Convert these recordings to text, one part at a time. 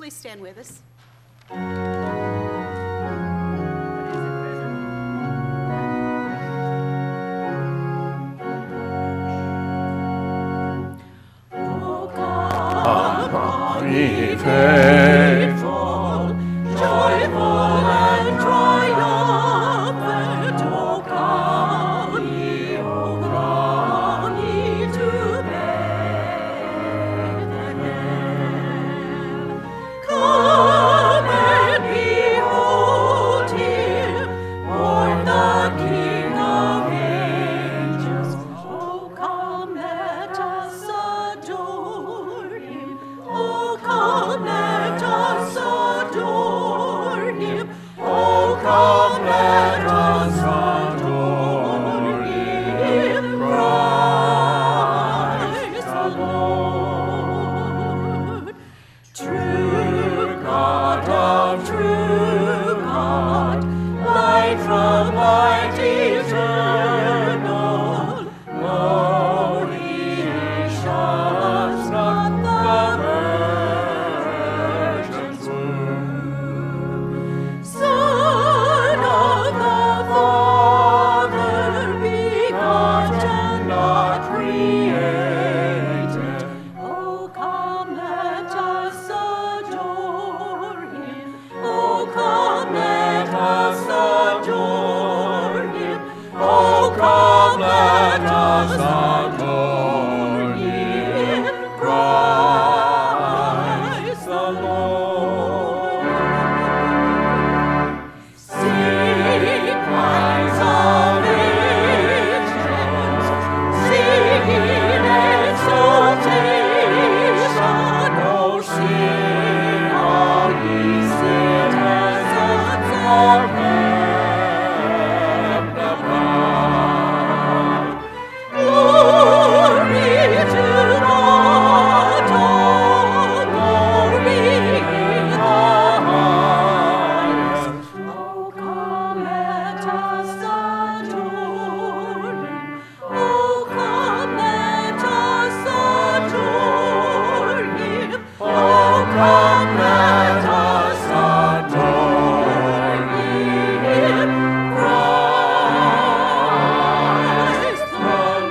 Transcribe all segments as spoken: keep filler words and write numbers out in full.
please stand with us? Be faithful, joyful and triumphant, O come ye, O come ye to Bethlehem. Come and behold him, born the King of angels. O come, let us adore him. Oh, come, let us adore him. Oh, come, let us adore him. Christ the Lord. True God of true God, light from light eternal, no, he shuns not the virgin's womb. Son of the Father, begotten, not created. Oh, come, let us adore him. Oh, come, let us adore him. Oh, come, let us adore him. Christ the Lord. Sing cries of angels, sing in exaltation. Oh, sing all ye citizens of heaven above. Glory to God, all glory in the highest. Oh, come, let us adore him. Oh, come, let us adore him. Oh, come, let us adore him. Christ the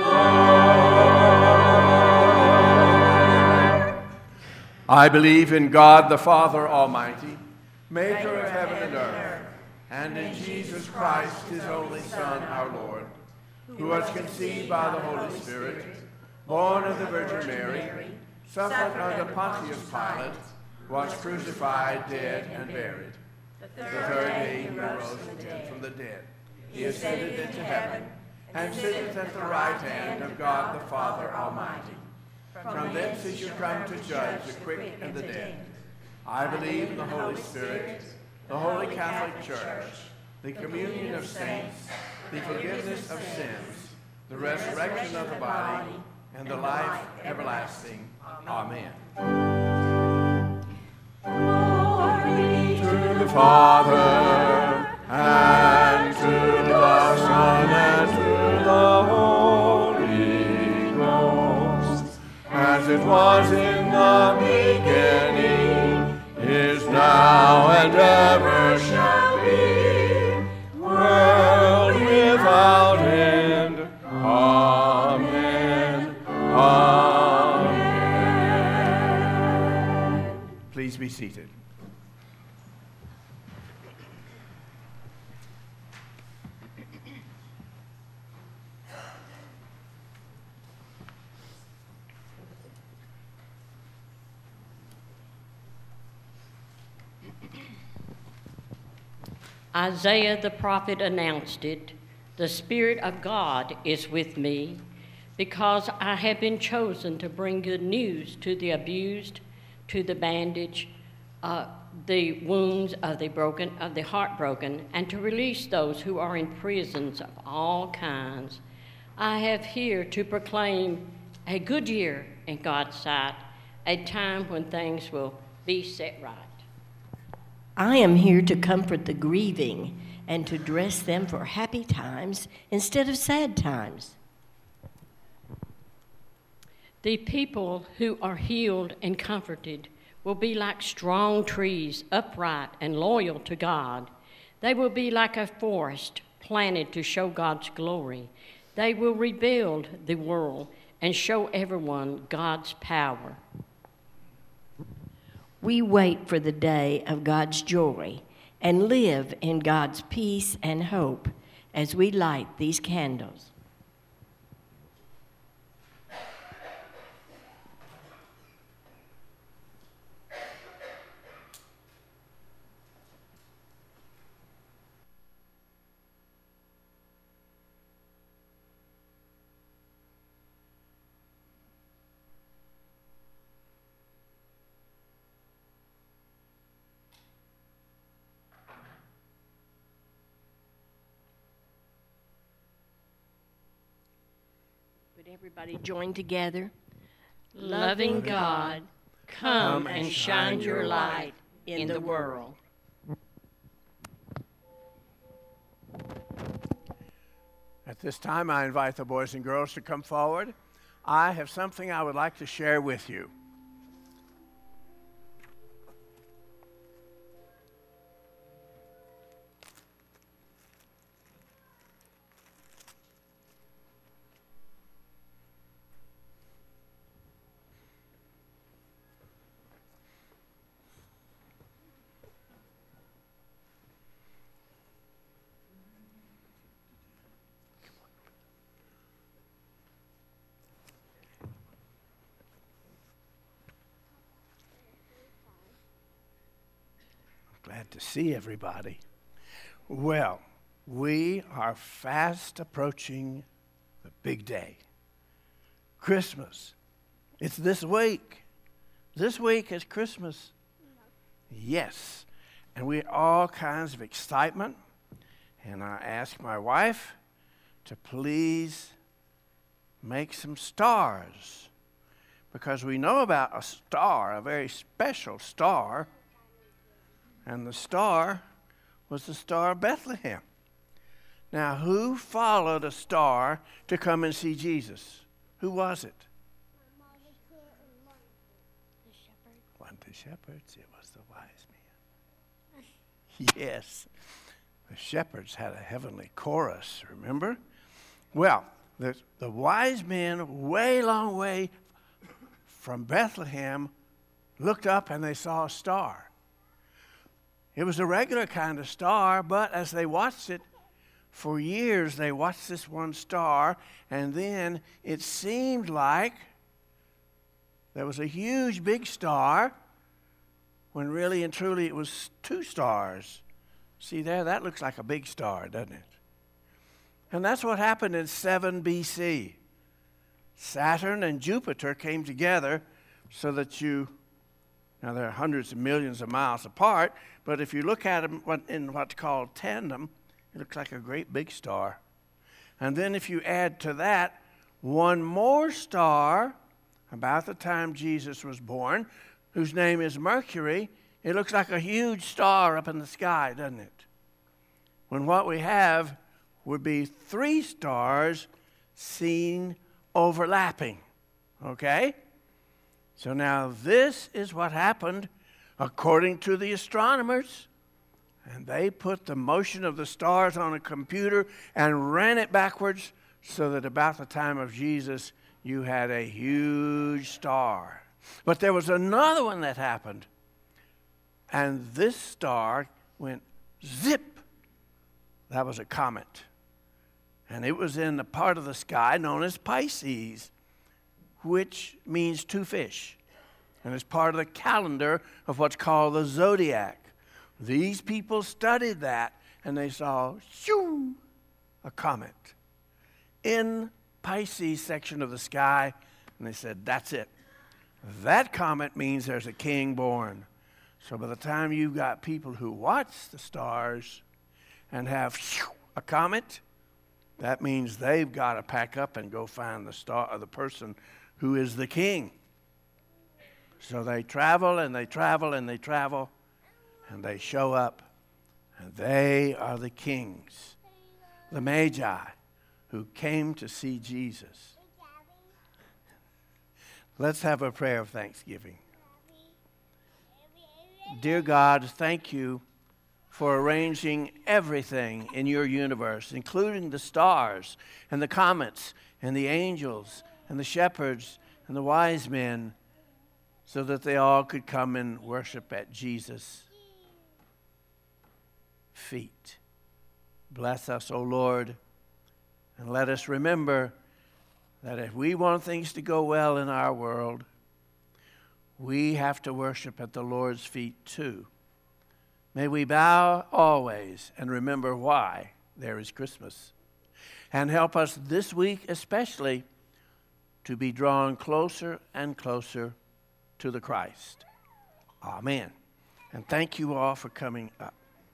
Lord. I believe in God the Father Almighty, maker of heaven and earth, and in Jesus Christ, his only Son, our Lord, who was conceived by the Holy Spirit, born of the Virgin Mary, suffered under Pontius Pilate, was crucified, dead, and buried. The third day he rose again from the dead. He ascended into heaven, and sitteth at the right hand of God the Father Almighty. From thence he shall come to judge the quick and the dead. I believe in the Holy Spirit, the Holy Catholic Church, the communion of saints, the forgiveness of sins, the resurrection of the body, and the life everlasting. Amen. Glory to the Father, and to the Son, and to the Holy Ghost, as it was in the beginning, is now, and ever shall be, world without end. Amen. Amen. Please be seated. Isaiah the prophet announced it, "The Spirit of God is with me, because I have been chosen to bring good news to the abused, to the bandaged, uh, the wounds of the broken, of the heartbroken, and to release those who are in prisons of all kinds. I have here to proclaim a good year in God's sight, a time when things will be set right. I am here to comfort the grieving and to dress them for happy times instead of sad times. The people who are healed and comforted will be like strong trees, upright and loyal to God. They will be like a forest planted to show God's glory. They will rebuild the world and show everyone God's power. We wait for the day of God's joy and live in God's peace and hope as we light these candles. Everybody join together. Loving God, come and shine your light in the world. At this time, I invite the boys and girls to come forward. I have something I would like to share with you. Glad to see everybody. Well, we are fast approaching the big day. Christmas. It's this week. This week is Christmas. Yes. And we have all kinds of excitement. And I asked my wife to please make some stars. Because we know about a star, a very special star. And the star was the Star of Bethlehem. Now, who followed a star to come and see Jesus? Who was it? The shepherds. One of the shepherds. It was the wise men. Yes. The shepherds had a heavenly chorus, remember? Well, the, the wise men, way long way from Bethlehem, looked up and they saw a star. It was a regular kind of star, but as they watched it, for years they watched this one star, and then it seemed like there was a huge big star, when really and truly it was two stars. See there, that looks like a big star, doesn't it? And that's what happened in seven B C. Saturn and Jupiter came together so that you, now they're hundreds of millions of miles apart, but if you look at them in what's called tandem, it looks like a great big star. And then if you add to that one more star, about the time Jesus was born, whose name is Mercury, it looks like a huge star up in the sky, doesn't it? When what we have would be three stars seen overlapping, okay? So now this is what happened according to the astronomers. And they put the motion of the stars on a computer and ran it backwards so that about the time of Jesus, you had a huge star. But there was another one that happened. And this star went zip. That was a comet. And it was in the part of the sky known as Pisces, which means two fish. And it's part of the calendar of what's called the zodiac. These people studied that, and they saw, shoo, a comet in Pisces section of the sky, and they said, that's it. That comet means there's a king born. So by the time you've got people who watch the stars and have shoo, a comet, that means they've got to pack up and go find the star or the person who is the king. So they travel and they travel and they travel and they show up, and they are the kings, the Magi, who came to see Jesus. Let's have a prayer of thanksgiving. Dear God, thank you for arranging everything in your universe, including the stars and the comets and the angels and the shepherds and the wise men, so that they all could come and worship at Jesus' feet. Bless us, O Lord, and let us remember that if we want things to go well in our world, we have to worship at the Lord's feet too. May we bow always and remember why there is Christmas. And help us this week especially to be drawn closer and closer to the Christ. Amen. And thank you all for coming up.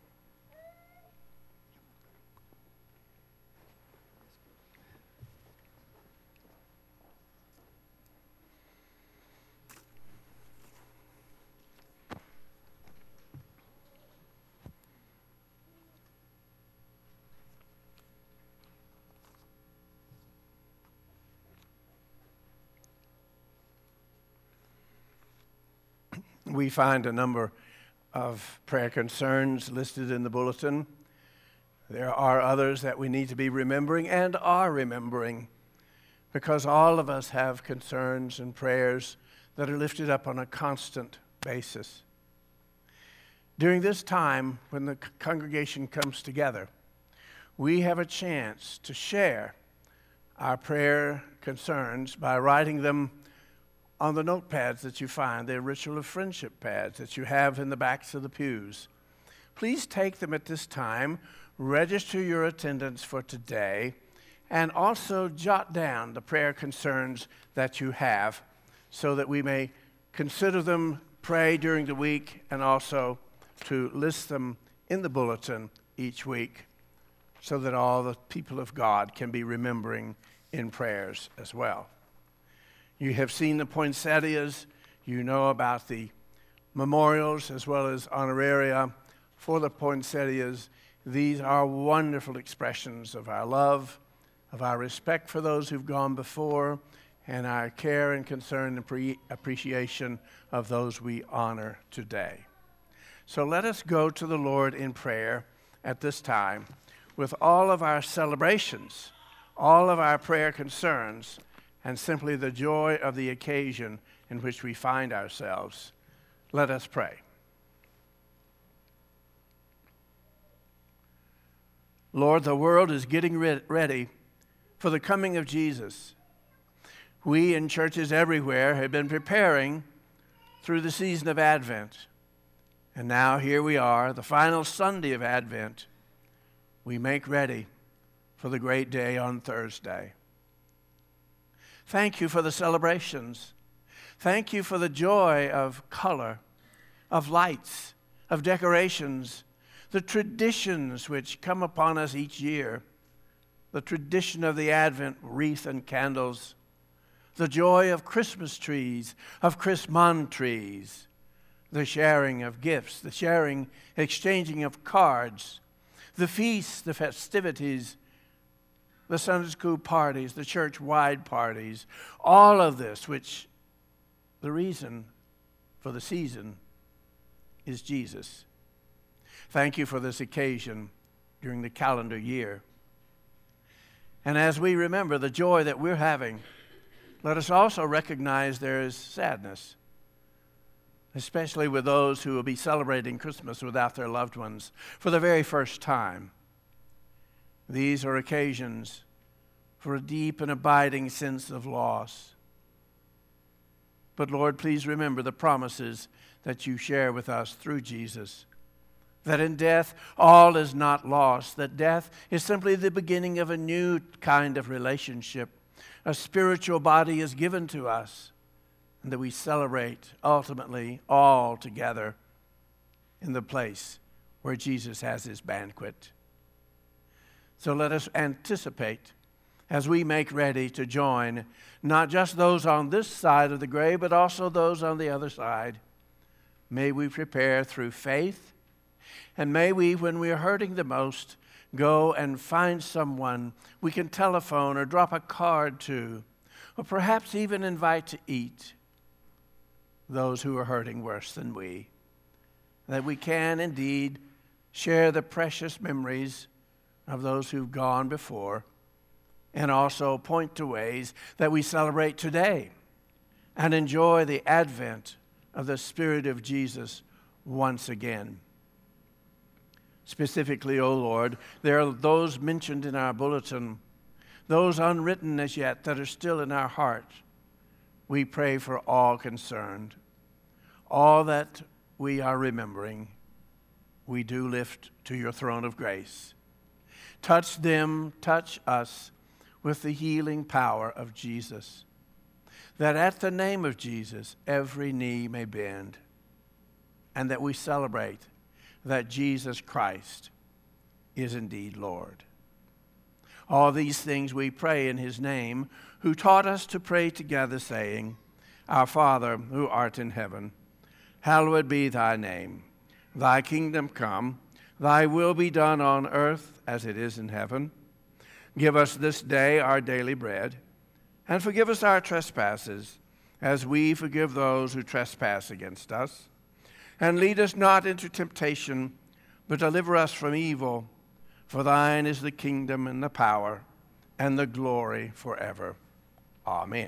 We find a number of prayer concerns listed in the bulletin. There are others that we need to be remembering and are remembering, because all of us have concerns and prayers that are lifted up on a constant basis. During this time, when the congregation comes together, we have a chance to share our prayer concerns by writing them on the notepads that you find, the Ritual of Friendship pads that you have in the backs of the pews. Please take them at this time, register your attendance for today, and also jot down the prayer concerns that you have so that we may consider them, pray during the week, and also to list them in the bulletin each week so that all the people of God can be remembering in prayers as well. You have seen the poinsettias. You know about the memorials as well as honoraria for the poinsettias. These are wonderful expressions of our love, of our respect for those who've gone before, and our care and concern and pre- appreciation of those we honor today. So let us go to the Lord in prayer at this time with all of our celebrations, all of our prayer concerns, and simply the joy of the occasion in which we find ourselves. Let us pray. Lord, the world is getting re- ready for the coming of Jesus. We in churches everywhere have been preparing through the season of Advent. And now here we are, the final Sunday of Advent. We make ready for the great day on Thursday. Thank you for the celebrations. Thank you for the joy of color, of lights, of decorations, the traditions which come upon us each year, the tradition of the Advent wreath and candles, the joy of Christmas trees, of Christmas trees, the sharing of gifts, the sharing, exchanging of cards, the feasts, the festivities, the Sunday school parties, the church-wide parties, all of this, which the reason for the season is Jesus. Thank you for this occasion during the calendar year. And as we remember the joy that we're having, let us also recognize there is sadness, especially with those who will be celebrating Christmas without their loved ones for the very first time. These are occasions for a deep and abiding sense of loss. But Lord, please remember the promises that you share with us through Jesus, that in death all is not lost, that death is simply the beginning of a new kind of relationship. A spiritual body is given to us, and that we celebrate ultimately all together in the place where Jesus has his banquet. So let us anticipate as we make ready to join not just those on this side of the grave, but also those on the other side. May we prepare through faith, and may we, when we are hurting the most, go and find someone we can telephone or drop a card to, or perhaps even invite to eat, those who are hurting worse than we. that we can indeed share the precious memories of those who've gone before, and also point to ways that we celebrate today and enjoy the advent of the Spirit of Jesus once again. Specifically, O Lord, there are those mentioned in our bulletin, those unwritten as yet that are still in our heart. We pray for all concerned. All that we are remembering, we do lift to your throne of grace. Touch them, touch us with the healing power of Jesus, that at the name of Jesus every knee may bend, and that we celebrate that Jesus Christ is indeed Lord. All these things we pray in his name, who taught us to pray together, saying, Our Father, who art in heaven, hallowed be thy name. Thy kingdom come, thy will be done on earth as it is in heaven. Give us this day our daily bread, and forgive us our trespasses, as we forgive those who trespass against us. And lead us not into temptation, but deliver us from evil. For thine is the kingdom and the power and the glory forever. Amen.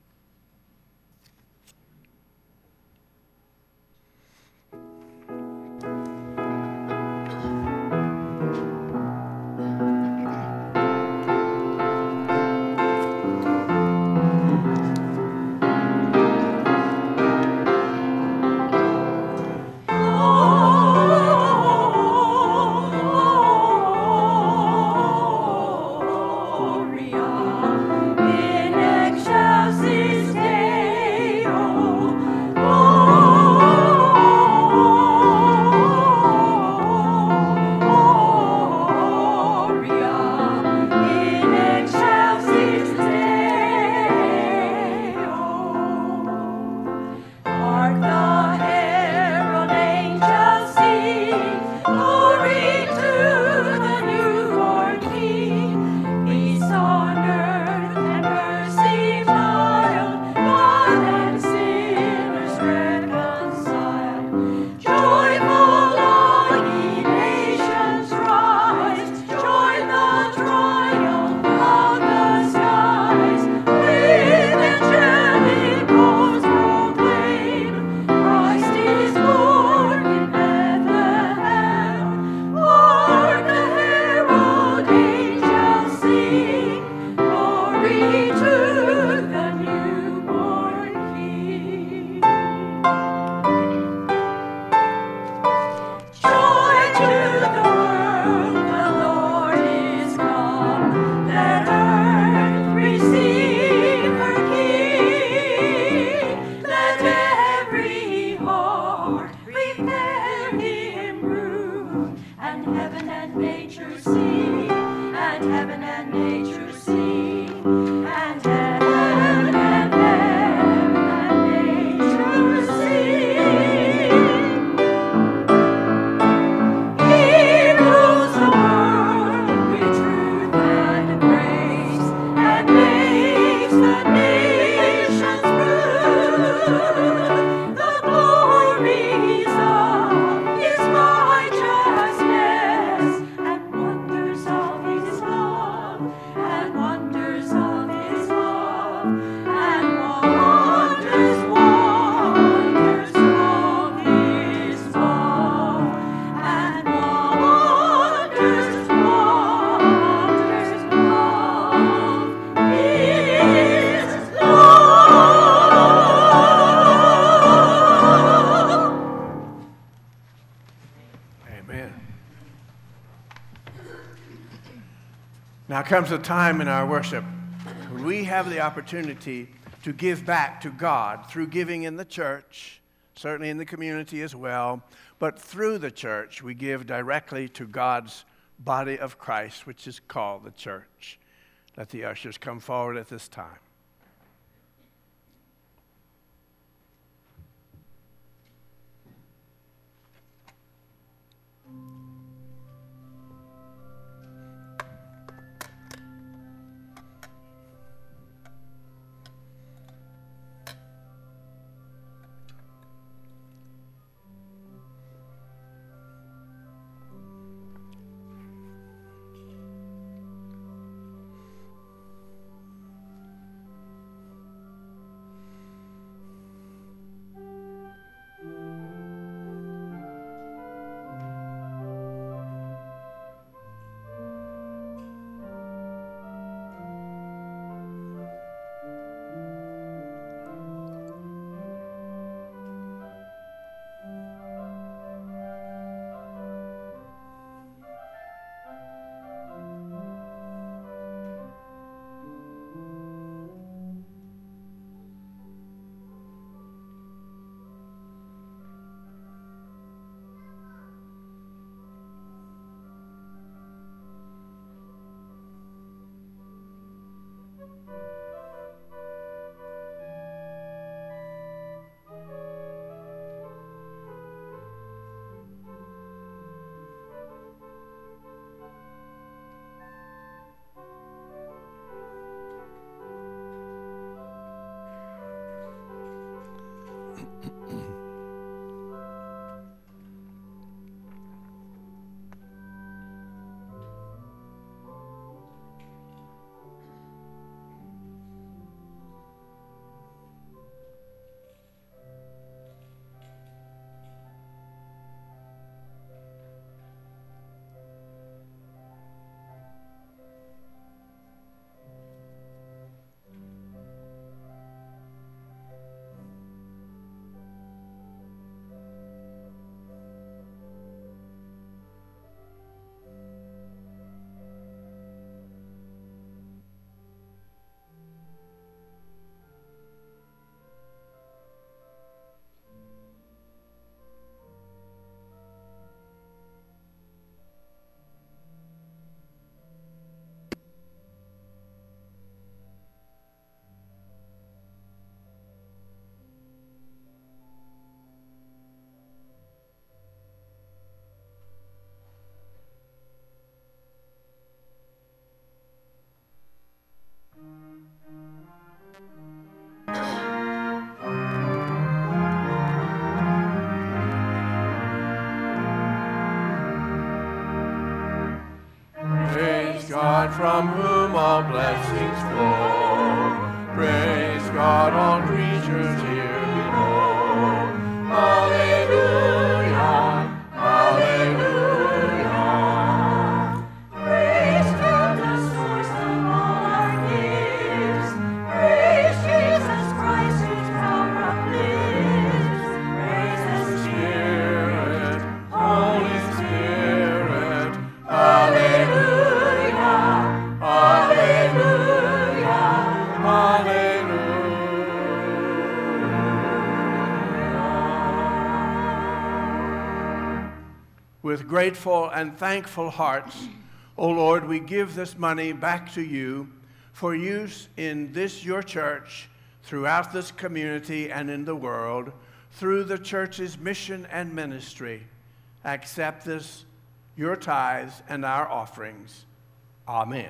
Now comes a time in our worship when we have the opportunity to give back to God through giving in the church, certainly in the community as well, but through the church we give directly to God's body of Christ, which is called the church. Let the ushers come forward at this time. God from whom all blessings flow. Praise God, all creatures here below. Alleluia, alleluia. Praise God, the source of all our gifts. Praise Jesus Christ, whose power uplifts. Praise the Spirit, Holy Spirit, alleluia. With grateful and thankful hearts, O Lord, we give this money back to you for use in this your church, throughout this community and in the world, through the church's mission and ministry. Accept this, your tithes and our offerings. Amen.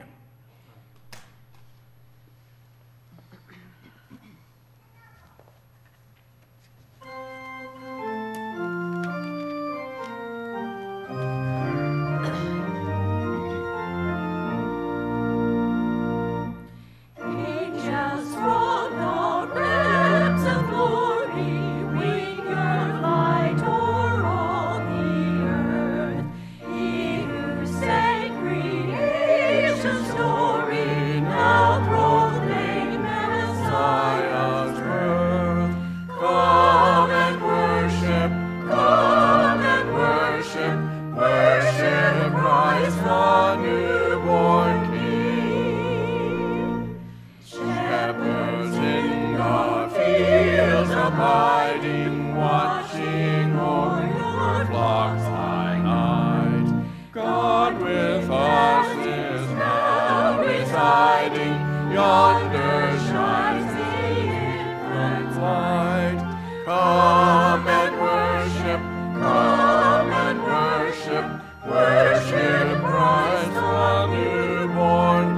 Abiding, watching o'er your flocks by night. God with us is now residing, yonder shines the infant light. Come and worship, come and worship, worship Christ the newborn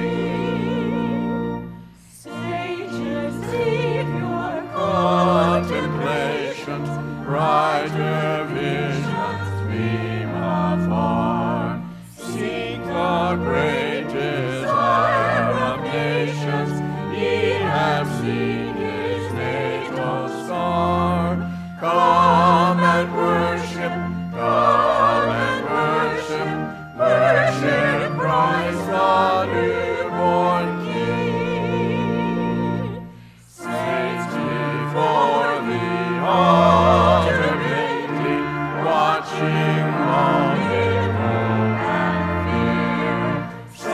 King. Sages, seek your contemplations, brighter visions beam afar. Seek the great desire of nations, ye have seen his natal star. Come and worship, come and worship, worship Christ the newborn King. Saints before the altar waiting, watching long in hope and fear.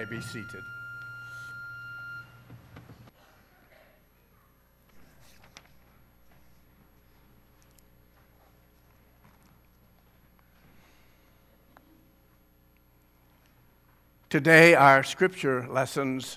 be seated. Today, our scripture lessons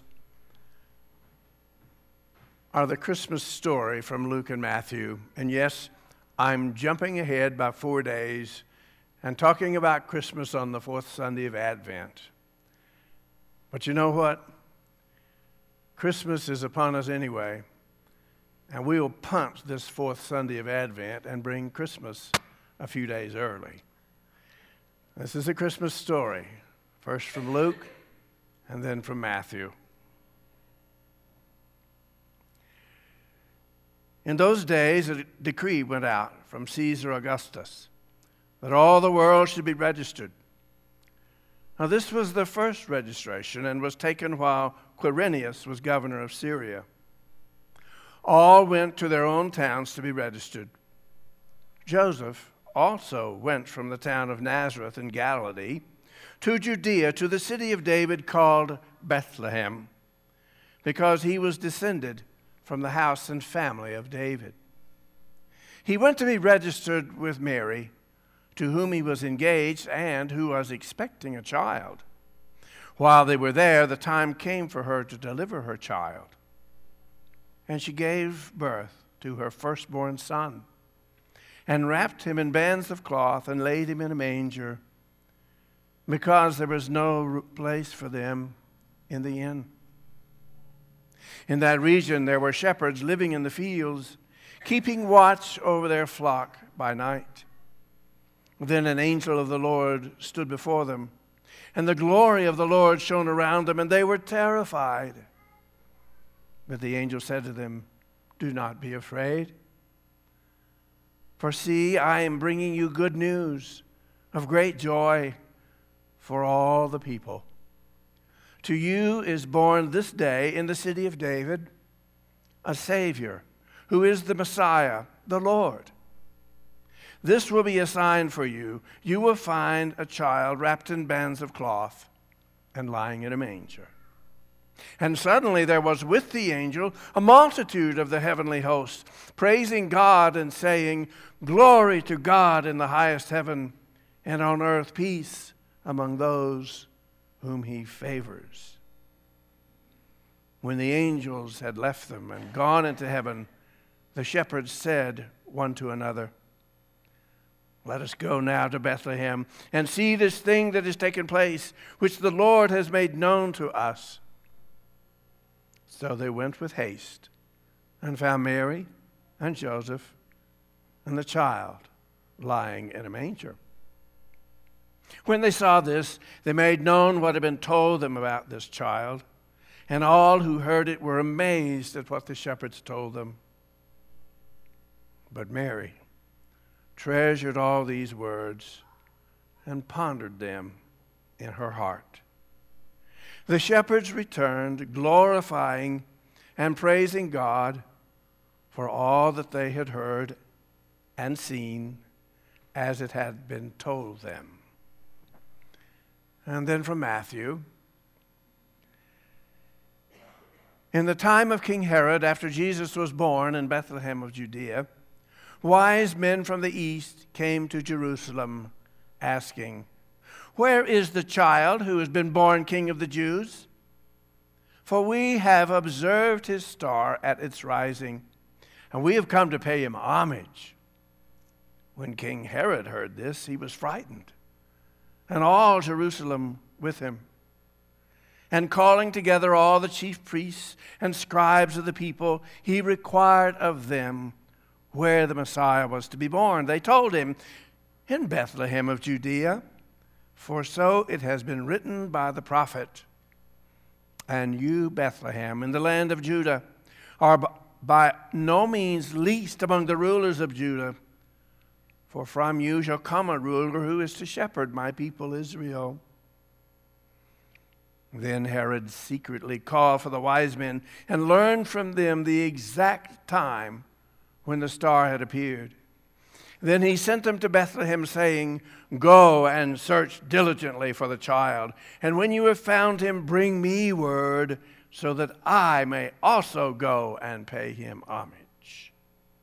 are the Christmas story from Luke and Matthew. And yes, I'm jumping ahead by four days and talking about Christmas on the fourth Sunday of Advent. But you know what? Christmas is upon us anyway, and we will punt this fourth Sunday of Advent and bring Christmas a few days early. This is a Christmas story. First from Luke, and then from Matthew. In those days, a decree went out from Caesar Augustus that all the world should be registered. Now, this was the first registration and was taken while Quirinius was governor of Syria. All went to their own towns to be registered. Joseph also went from the town of Nazareth in Galilee to Judea, to the city of David called Bethlehem, because he was descended from the house and family of David. He went to be registered with Mary, to whom he was engaged and who was expecting a child. While they were there, the time came for her to deliver her child, and she gave birth to her firstborn son, and wrapped him in bands of cloth and laid him in a manger, because there was no place for them in the inn. In that region there were shepherds living in the fields, keeping watch over their flock by night. Then an angel of the Lord stood before them, and the glory of the Lord shone around them, and they were terrified. But the angel said to them, "Do not be afraid. For see, I am bringing you good news of great joy for all the people. To you is born this day in the city of David a Savior, who is the Messiah, the Lord. This will be a sign for you. You will find a child wrapped in bands of cloth and lying in a manger." And suddenly there was with the angel a multitude of the heavenly hosts, praising God and saying, "Glory to God in the highest heaven, and on earth peace among those whom he favors." When the angels had left them and gone into heaven, the shepherds said one to another, "Let us go now to Bethlehem and see this thing that has taken place, which the Lord has made known to us." So they went with haste and found Mary and Joseph and the child lying in a manger. When they saw this, they made known what had been told them about this child, and all who heard it were amazed at what the shepherds told them. But Mary treasured all these words and pondered them in her heart. The shepherds returned, glorifying and praising God for all that they had heard and seen as it had been told them. And then from Matthew. In the time of King Herod, after Jesus was born in Bethlehem of Judea, wise men from the east came to Jerusalem, asking, "Where is the child who has been born King of the Jews? For we have observed his star at its rising, and we have come to pay him homage." When King Herod heard this, he was frightened, and all Jerusalem with him. And calling together all the chief priests and scribes of the people, he required of them where the Messiah was to be born. They told him, "In Bethlehem of Judea, for so it has been written by the prophet, 'And you, Bethlehem, in the land of Judah, are by no means least among the rulers of Judah. For from you shall come a ruler who is to shepherd my people Israel.'" Then Herod secretly called for the wise men and learned from them the exact time when the star had appeared. Then he sent them to Bethlehem, saying, "Go and search diligently for the child, and when you have found him, bring me word, so that I may also go and pay him homage."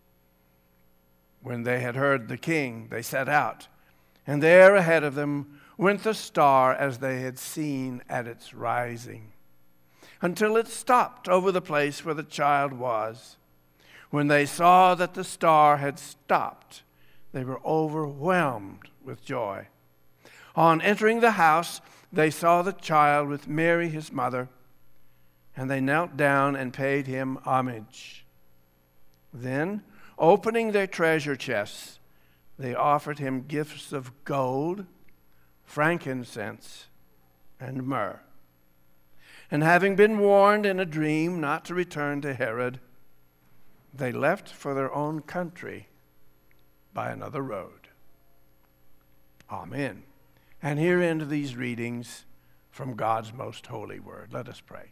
When they had heard the king, they set out, and there ahead of them went the star as they had seen at its rising, until it stopped over the place where the child was. When they saw that the star had stopped, they were overwhelmed with joy. On entering the house, they saw the child with Mary his mother, and they knelt down and paid him homage. Then, opening their treasure chests, they offered him gifts of gold, frankincense, and myrrh. And having been warned in a dream not to return to Herod, they left for their own country by another road. Amen. And here end these readings from God's most holy word. Let us pray.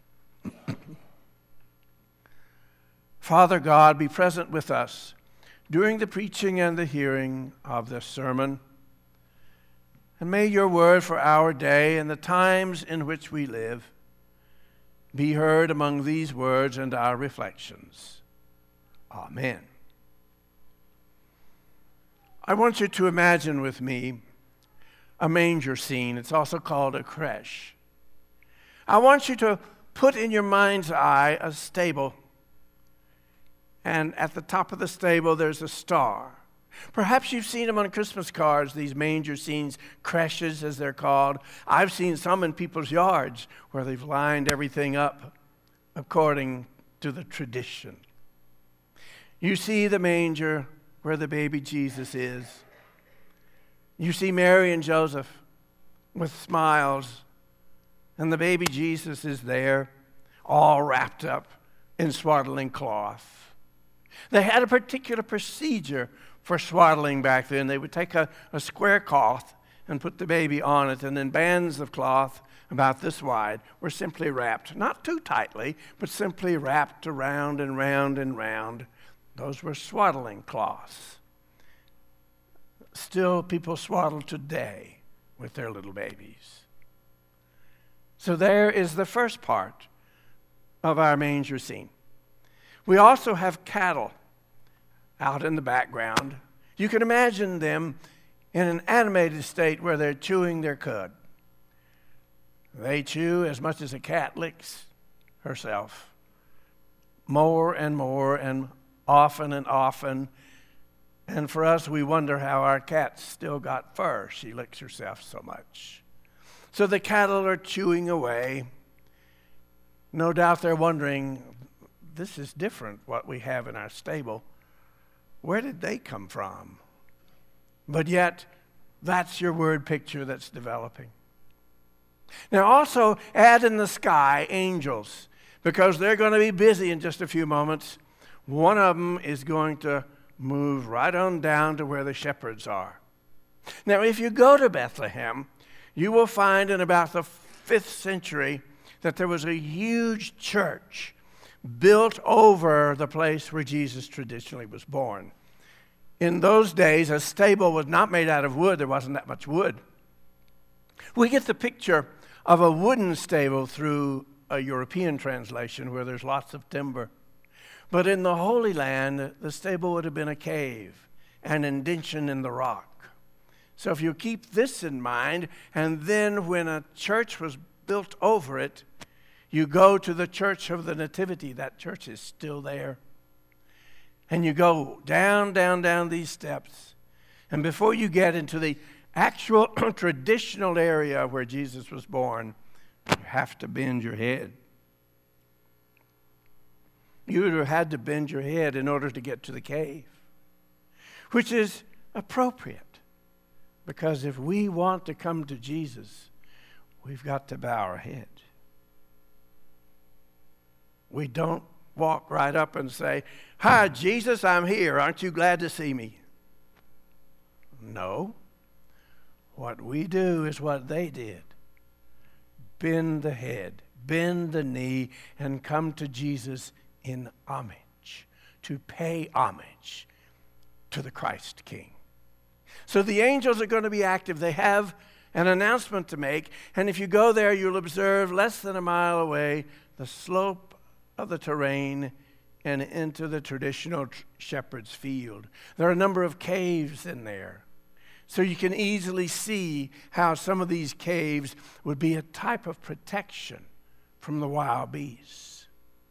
Father God, be present with us during the preaching and the hearing of this sermon. And may your word for our day and the times in which we live be heard among these words and our reflections. Amen. I want you to imagine with me a manger scene. It's also called a creche. I want you to put in your mind's eye a stable. And at the top of the stable, there's a star. Perhaps you've seen them on Christmas cards, these manger scenes, creches as they're called. I've seen some in people's yards where they've lined everything up according to the tradition. You see the manger where the baby Jesus is. You see Mary and Joseph with smiles, and the baby Jesus is there, all wrapped up in swaddling cloth. They had a particular procedure for swaddling back then. They would take a, a square cloth and put the baby on it, and then bands of cloth about this wide were simply wrapped, not too tightly, but simply wrapped around and round and round. Those were swaddling cloths. Still, people swaddle today with their little babies. So there is the first part of our manger scene. We also have cattle out in the background. You can imagine them in an animated state where they're chewing their cud. They chew as much as a cat licks herself, more and more and often and often. And for us, we wonder how our cat's still got fur. She licks herself so much. So the cattle are chewing away. No doubt they're wondering, this is different, what we have in our stable. Where did they come from? But yet, that's your word picture that's developing. Now also, add in the sky angels, because they're going to be busy in just a few moments. One of them is going to move right on down to where the shepherds are. Now, if you go to Bethlehem, you will find in about the fifth century that there was a huge church built over the place where Jesus traditionally was born. In those days, a stable was not made out of wood. There wasn't that much wood. We get the picture of a wooden stable through a European translation where there's lots of timber. But in the Holy Land, the stable would have been a cave, an indention in the rock. So if you keep this in mind, and then when a church was built over it, you go to the Church of the Nativity. That church is still there. And you go down, down, down these steps. And before you get into the actual traditional area where Jesus was born, you have to bend your head. You would have had to bend your head in order to get to the cave, which is appropriate, because if we want to come to Jesus, we've got to bow our head. We don't walk right up and say, "Hi, Jesus, I'm here. Aren't you glad to see me?" No. What we do is what they did. Bend the head, bend the knee, and come to Jesus in homage, to pay homage to the Christ King. So the angels are going to be active. They have an announcement to make. And if you go there, you'll observe less than a mile away the slope of the terrain and into the traditional tr- shepherd's field. There are a number of caves in there. So you can easily see how some of these caves would be a type of protection from the wild beasts.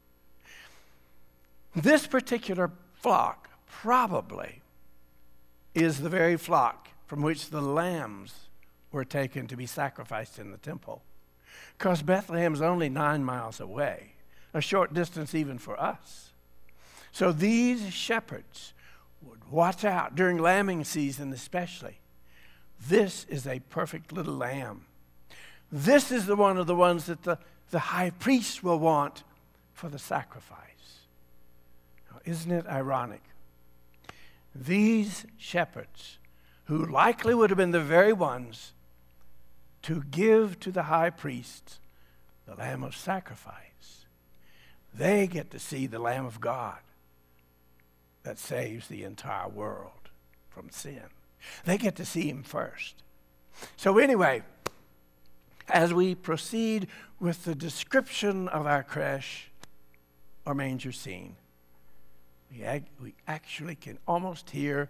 This particular flock probably is the very flock from which the lambs were taken to be sacrificed in the temple. Because Bethlehem's only nine miles away, a short distance even for us. So these shepherds would watch out during lambing season especially. This is a perfect little lamb. This is the one of the ones that the, the high priest will want for the sacrifice. Now, isn't it ironic? These shepherds, who likely would have been the very ones to give to the high priest the lamb of sacrifice, they get to see the Lamb of God that saves the entire world from sin. They get to see him first. So anyway, as we proceed with the description of our creche or manger scene, we, ag- we actually can almost hear,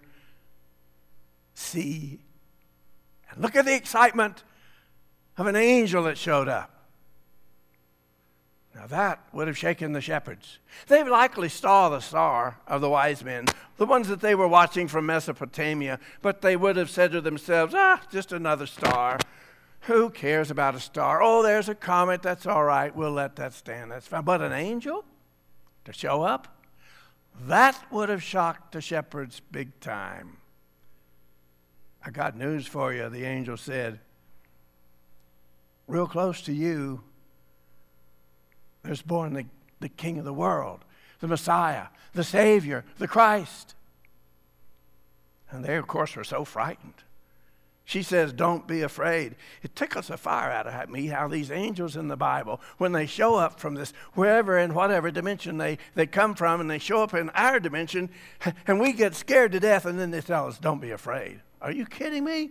see, and look at the excitement of an angel that showed up. Now that would have shaken the shepherds. They likely saw the star of the wise men, the ones that they were watching from Mesopotamia, but they would have said to themselves, ah, just another star. Who cares about a star? Oh, there's a comet, that's all right, we'll let that stand, that's fine. But an angel to show up? That would have shocked the shepherds big time. I got news for you, the angel said. Real close to you, there's born the, the King of the world, the Messiah, the Savior, the Christ. And they, of course, were so frightened. She says, don't be afraid. It tickles the fire out of me how these angels in the Bible, when they show up from this wherever and whatever dimension they, they come from, and they show up in our dimension, and we get scared to death, and then they tell us, don't be afraid. Are you kidding me?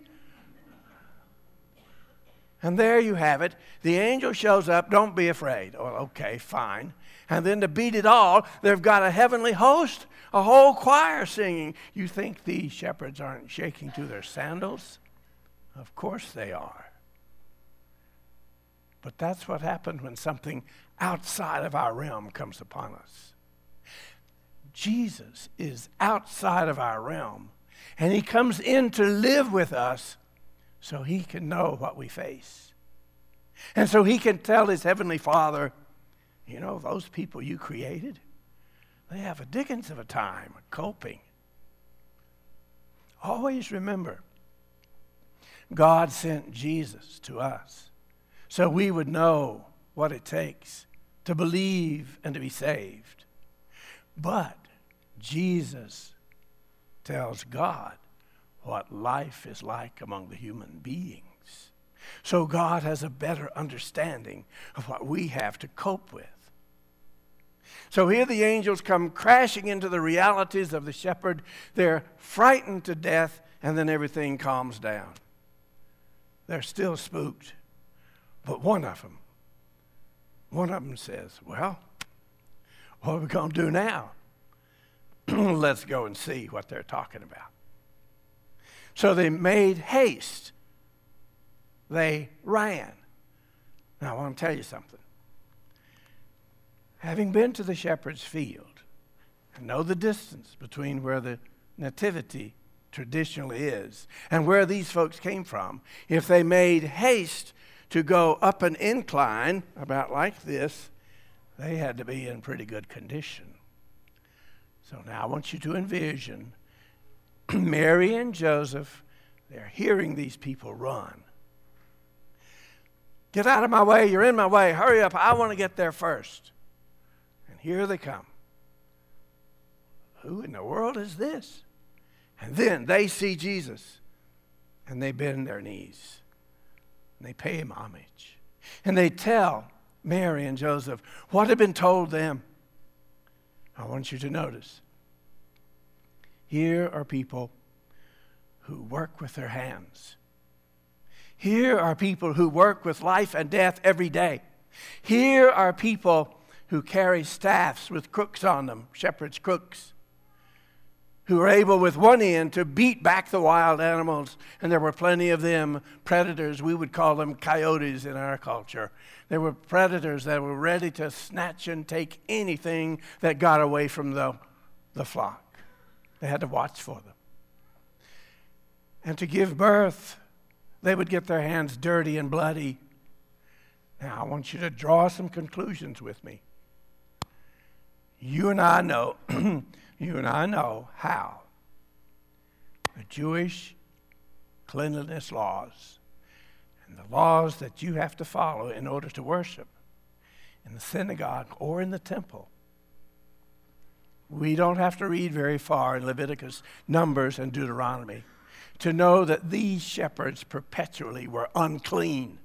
And there you have it. The angel shows up, don't be afraid. Oh, okay, fine. And then to beat it all, they've got a heavenly host, a whole choir singing. You think these shepherds aren't shaking to their sandals? Of course they are. But that's what happened when something outside of our realm comes upon us. Jesus is outside of our realm, and he comes in to live with us so he can know what we face. And so he can tell his heavenly Father, you know, those people you created, they have a dickens of a time coping. Always remember, God sent Jesus to us so we would know what it takes to believe and to be saved. But Jesus tells God what life is like among the human beings. So God has a better understanding of what we have to cope with. So here the angels come crashing into the realities of the shepherd. They're frightened to death, and then everything calms down. They're still spooked. But one of them, one of them says, well, what are we going to do now? Let's go and see what they're talking about. So they made haste. They ran. Now, I want to tell you something. Having been to the shepherd's field and know the distance between where the nativity traditionally is and where these folks came from, if they made haste to go up an incline about like this, they had to be in pretty good condition. So now I want you to envision Mary and Joseph, they're hearing these people run. Get out of my way, you're in my way, hurry up, I want to get there first. And here they come. Who in the world is this? And then they see Jesus, and they bend their knees, and they pay him homage. And they tell Mary and Joseph what had been told them. I want you to notice, here are people who work with their hands. Here are people who work with life and death every day. Here are people who carry staffs with crooks on them, shepherd's crooks, who are able with one end to beat back the wild animals. And there were plenty of them, predators. We would call them coyotes in our culture. There were predators that were ready to snatch and take anything that got away from the, the flock. They had to watch for them. And to give birth, they would get their hands dirty and bloody. Now, I want you to draw some conclusions with me. You and I know, you and I know how the Jewish cleanliness laws and the laws that you have to follow in order to worship in the synagogue or in the temple. We don't have to read very far in Leviticus, Numbers, and Deuteronomy to know that these shepherds perpetually were unclean.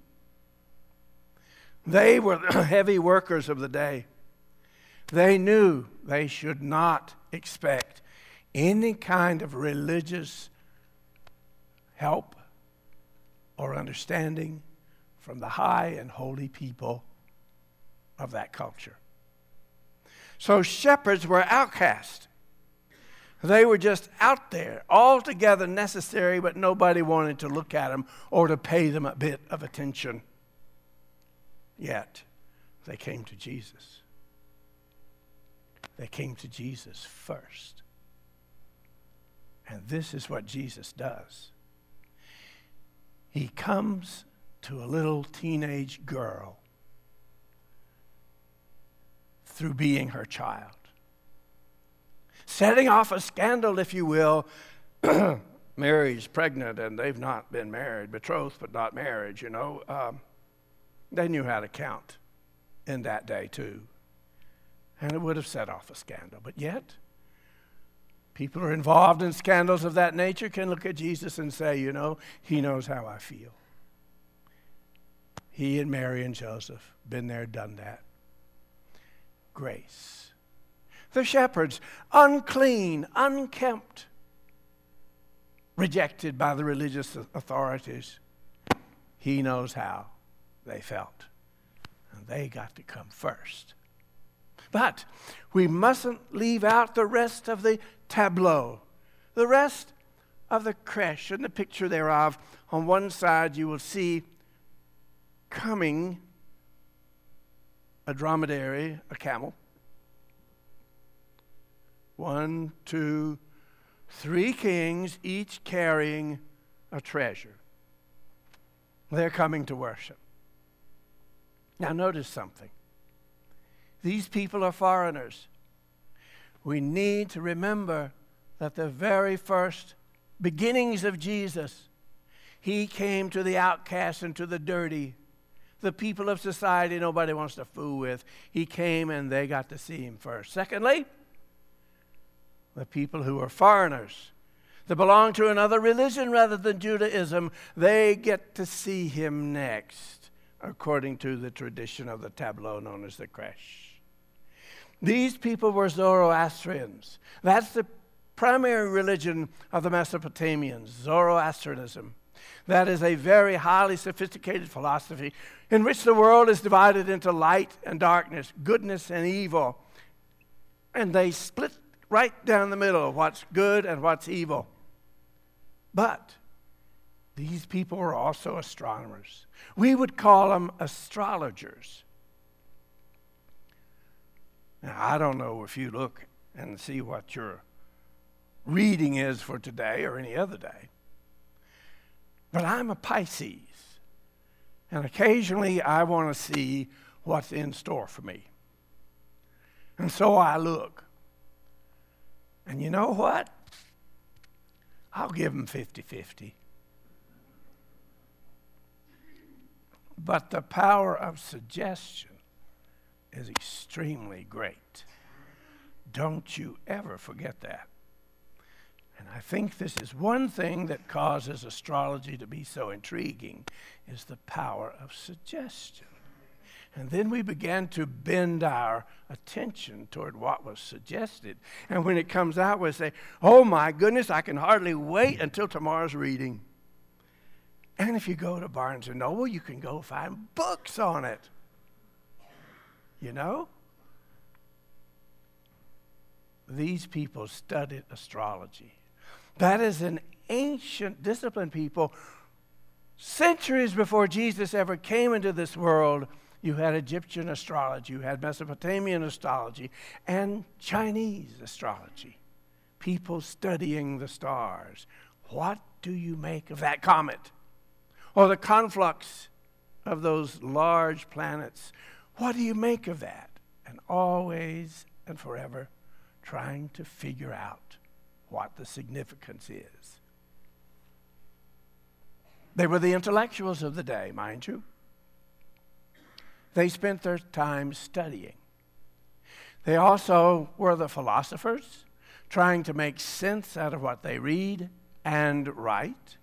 They were the heavy workers of the day. They knew they should not expect any kind of religious help or understanding from the high and holy people of that culture. So shepherds were outcast. They were just out there, altogether necessary, but nobody wanted to look at them or to pay them a bit of attention. Yet, they came to Jesus. They came to Jesus first. And this is what Jesus does. He comes to a little teenage girl through being her child, setting off a scandal, if you will. Mary's pregnant and they've not been married, betrothed but not married, you know. Um, they knew how to count in that day too. And it would have set off a scandal. But yet, people who are involved in scandals of that nature can look at Jesus and say, you know, he knows how I feel. He and Mary and Joseph, been there, done that. Grace. The shepherds, unclean, unkempt, rejected by the religious authorities. He knows how they felt. And they got to come first. But we mustn't leave out the rest of the tableau, the rest of the creche and the picture thereof. On one side you will see coming a dromedary, a camel. One, two, three kings, each carrying a treasure. They're coming to worship. Now notice something. These people are foreigners. We need to remember that the very first beginnings of Jesus, he came to the outcast and to the dirty, the people of society nobody wants to fool with. He came and they got to see him first. Secondly, the people who are foreigners, that belong to another religion rather than Judaism, they get to see him next, according to the tradition of the tableau known as the creche. These people were Zoroastrians. That's the primary religion of the Mesopotamians, Zoroastrianism. That is a very highly sophisticated philosophy in which the world is divided into light and darkness, goodness and evil. And they split right down the middle of what's good and what's evil. But these people were also astronomers. We would call them astrologers. Now, I don't know if you look and see what your reading is for today or any other day, but I'm a Pisces, and occasionally I want to see what's in store for me. And so I look. And you know what? I'll give them fifty-fifty. But the power of suggestion is extremely great. Don't you ever forget that. And I think this is one thing that causes astrology to be so intriguing, is the power of suggestion. And then we began to bend our attention toward what was suggested. And when it comes out, we say, oh my goodness, I can hardly wait until tomorrow's reading. And if you go to Barnes and Noble, you can go find books on it. You know? These people studied astrology. That is an ancient discipline, people. Centuries before Jesus ever came into this world, you had Egyptian astrology, you had Mesopotamian astrology, and Chinese astrology. People studying the stars. What do you make of that comet? Or the conflux of those large planets? What do you make of that? And always and forever trying to figure out what the significance is. They were the intellectuals of the day, mind you. They spent their time studying. They also were the philosophers, trying to make sense out of what they read and write.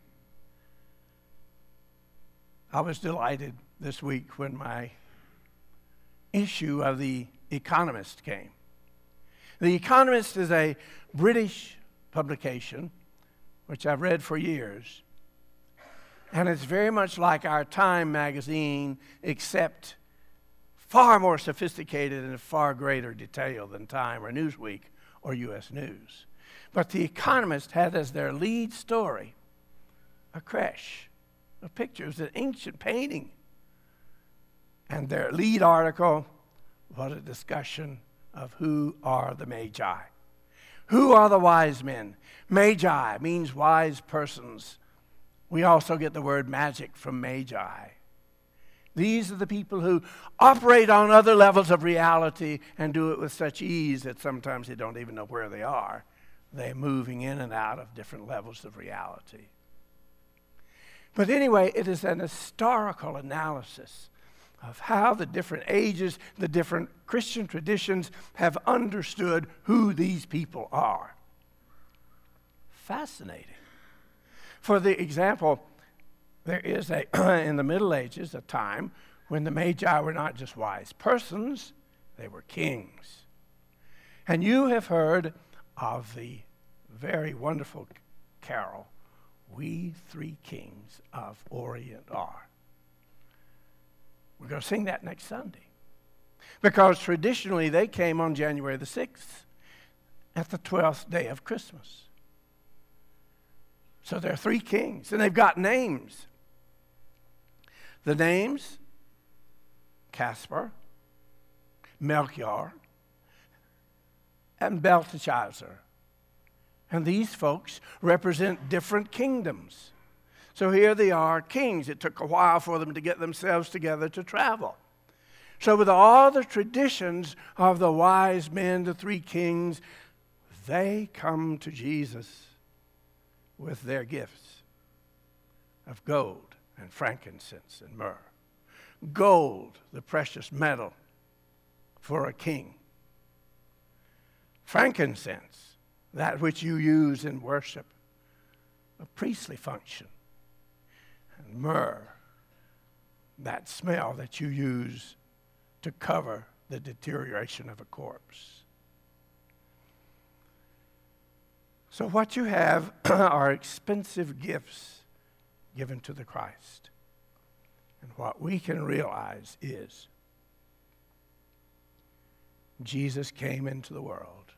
I was delighted this week when my issue of The Economist came. The Economist is a British publication, which I've read for years. And it's very much like our Time magazine, except far more sophisticated and in far greater detail than Time or Newsweek or U S News. But The Economist had as their lead story a creche of pictures, an ancient painting. And their lead article was a discussion of who are the Magi. Who are the wise men? Magi means wise persons. We also get the word magic from magi. These are the people who operate on other levels of reality and do it with such ease that sometimes they don't even know where they are. They're moving in and out of different levels of reality. But anyway, it is an historical analysis of how the different ages, the different Christian traditions have understood who these people are. Fascinating. For the example, there is a in the Middle Ages a time when the Magi were not just wise persons, they were kings. And you have heard of the very wonderful carol, We Three Kings of Orient Are. We're going to sing that next Sunday. Because traditionally they came on January the sixth at the twelfth day of Christmas. So there are three kings, and they've got names. The names, Caspar, Melchior, and Belteshazzar. And these folks represent different kingdoms. So here they are, kings. It took a while for them to get themselves together to travel. So with all the traditions of the wise men, the three kings, they come to Jesus with their gifts of gold and frankincense and myrrh. Gold, the precious metal for a king. Frankincense, that which you use in worship, a priestly function. And myrrh, that smell that you use to cover the deterioration of a corpse. So what you have are expensive gifts given to the Christ. And what we can realize is Jesus came into the world.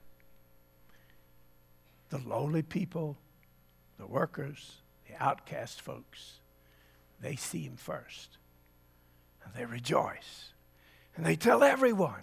The lowly people, the workers, the outcast folks, they see him first. And they rejoice. And they tell everyone.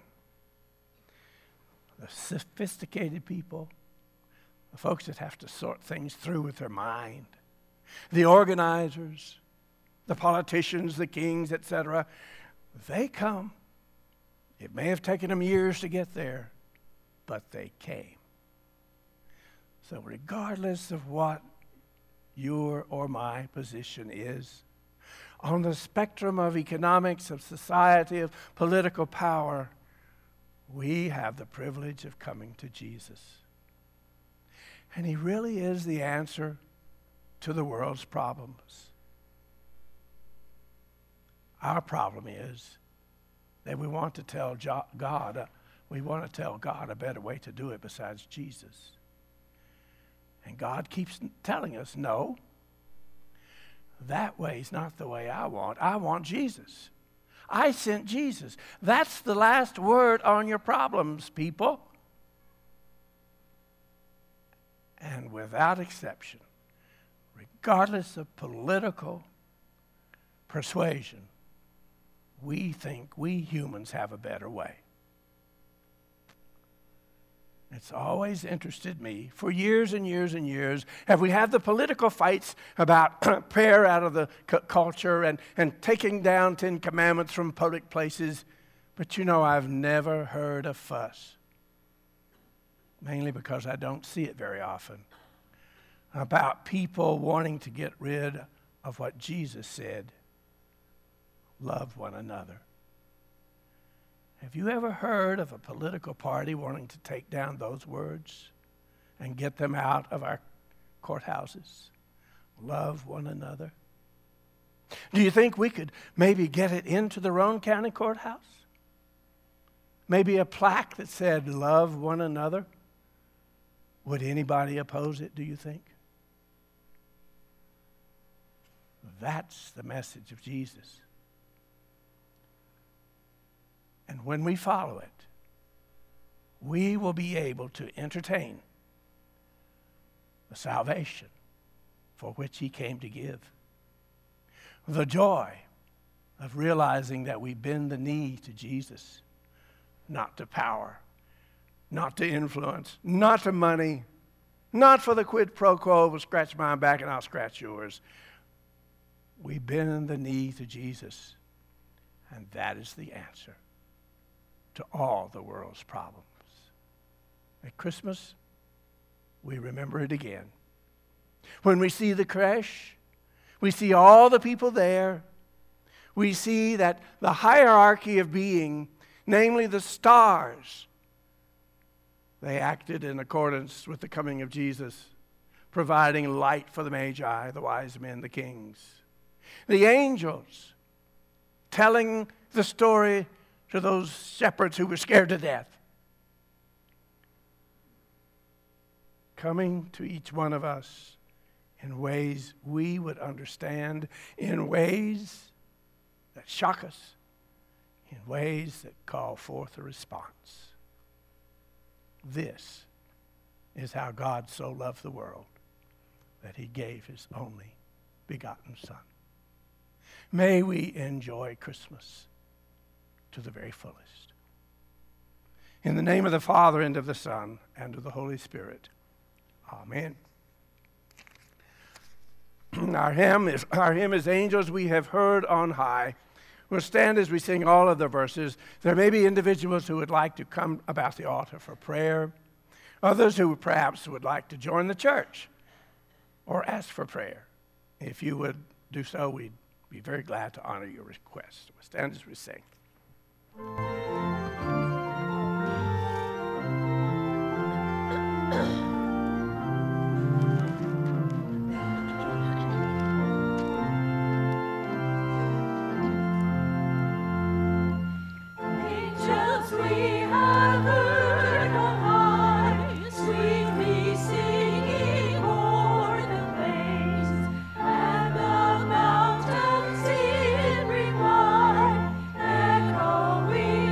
The sophisticated people, the folks that have to sort things through with their mind, the organizers, the politicians, the kings, et cetera, they come. It may have taken them years to get there, but they came. So regardless of what your or my position is, on the spectrum of economics, of society, of political power, we have the privilege of coming to Jesus. And he really is the answer to the world's problems. Our problem is that we want to tell jo- God, uh, we want to tell God a better way to do it besides Jesus. And God keeps telling us, no, that way is not the way I want. I want Jesus. I sent Jesus. That's the last word on your problems, people. And without exception, regardless of political persuasion, we think we humans have a better way. It's always interested me. For years and years and years, have we had the political fights about prayer out of the c- culture and, and taking down Ten Commandments from public places. But you know, I've never heard a fuss, mainly because I don't see it very often, about people wanting to get rid of what Jesus said, love one another. Have you ever heard of a political party wanting to take down those words and get them out of our courthouses? Love one another. Do you think we could maybe get it into the Roane County Courthouse? Maybe a plaque that said, love one another? Would anybody oppose it, do you think? That's the message of Jesus. And when we follow it, we will be able to entertain the salvation for which he came to give. The joy of realizing that we bend the knee to Jesus, not to power, not to influence, not to money, not for the quid pro quo, will scratch my back and I'll scratch yours. We bend the knee to Jesus, and that is the answer to all the world's problems. At Christmas, we remember it again. When we see the creche, we see all the people there. We see that the hierarchy of being, namely the stars, they acted in accordance with the coming of Jesus, providing light for the Magi, the wise men, the kings. The angels telling the story to those shepherds who were scared to death. Coming to each one of us in ways we would understand, in ways that shock us, in ways that call forth a response. This is how God so loved the world that he gave his only begotten Son. May we enjoy Christmas to the very fullest. In the name of the Father, and of the Son, and of the Holy Spirit. Amen. Our hymn is, our hymn is Angels We Have Heard on High. We'll stand as we sing all of the verses. There may be individuals who would like to come about the altar for prayer. Others who perhaps would like to join the church or ask for prayer. If you would do so, we'd be very glad to honor your request. We'll stand as we sing. Angels we have heard on high, sweetly singing o'er the plains, and the mountains in reply, echoing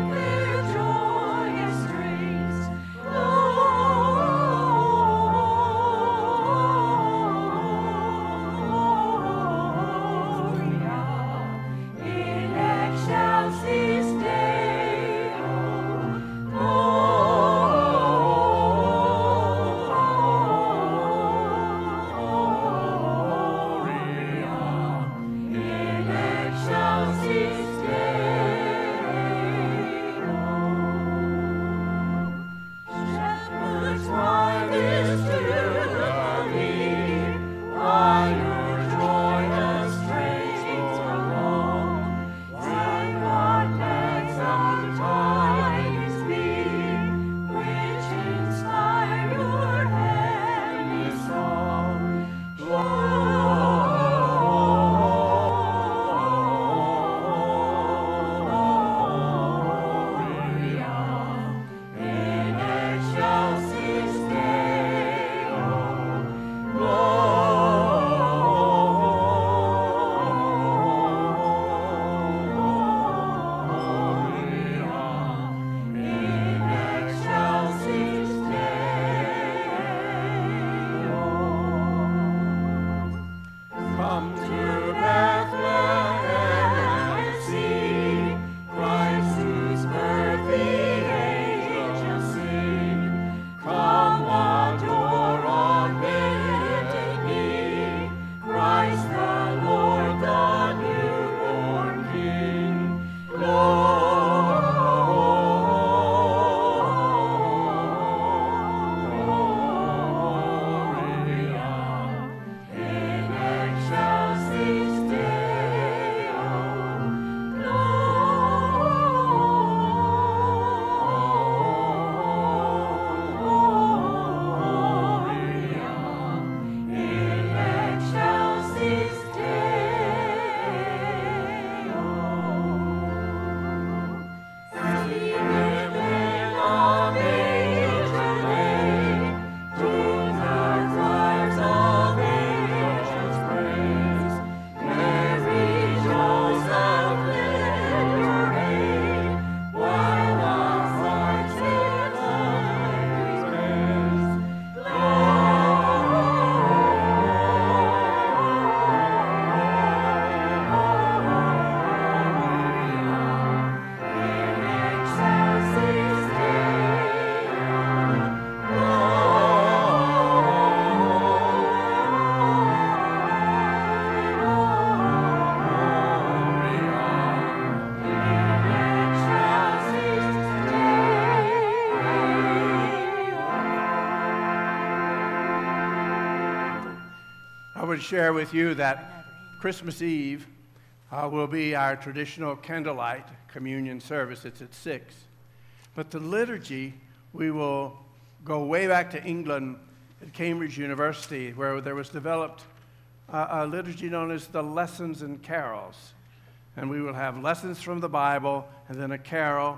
would share with you that Christmas Eve uh, will be our traditional candlelight communion service. It's at six. But the liturgy, we will go way back to England at Cambridge University, where there was developed a, a liturgy known as the Lessons and Carols. And we will have lessons from the Bible, and then a carol,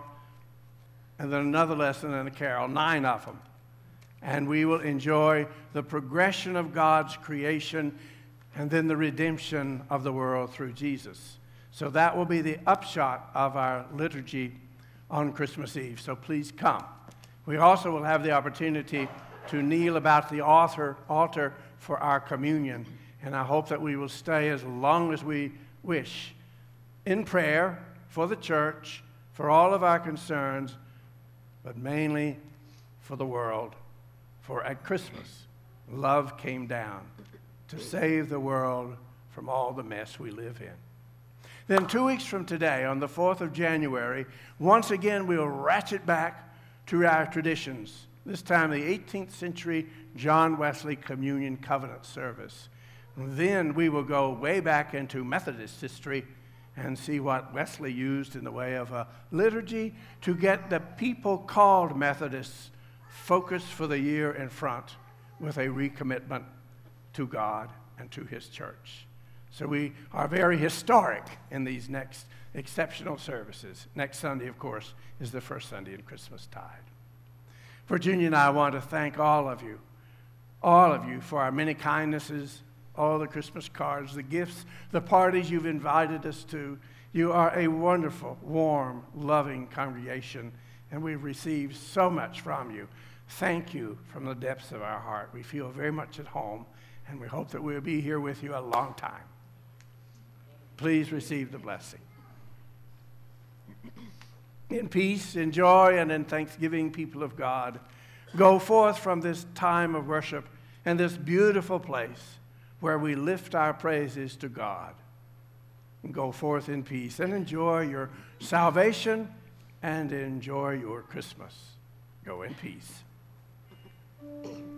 and then another lesson and a carol, nine of them. And we will enjoy the progression of God's creation and then the redemption of the world through Jesus. So that will be the upshot of our liturgy on Christmas Eve. So please come. We also will have the opportunity to kneel about the altar, altar for our communion. And I hope that we will stay as long as we wish in prayer for the church, for all of our concerns, but mainly for the world. For at Christmas, love came down to save the world from all the mess we live in. Then two weeks from today, on the fourth of January, once again we'll ratchet back to our traditions, this time the eighteenth century John Wesley Communion Covenant service. And then we will go way back into Methodist history and see what Wesley used in the way of a liturgy to get the people called Methodists focused for the year in front with a recommitment to God and to his church. So we are very historic in these next exceptional services. Next Sunday, of course, is the first Sunday in Christmastide. Virginia and I want to thank all of you, all of you for our many kindnesses, all the Christmas cards, the gifts, the parties you've invited us to. You are a wonderful, warm, loving congregation, and we've received so much from you. Thank you from the depths of our heart. We feel very much at home, and we hope that we'll be here with you a long time. Please receive the blessing. In peace, in joy, and in thanksgiving, people of God, go forth from this time of worship and this beautiful place where we lift our praises to God. And go forth in peace and enjoy your salvation and enjoy your Christmas. Go in peace.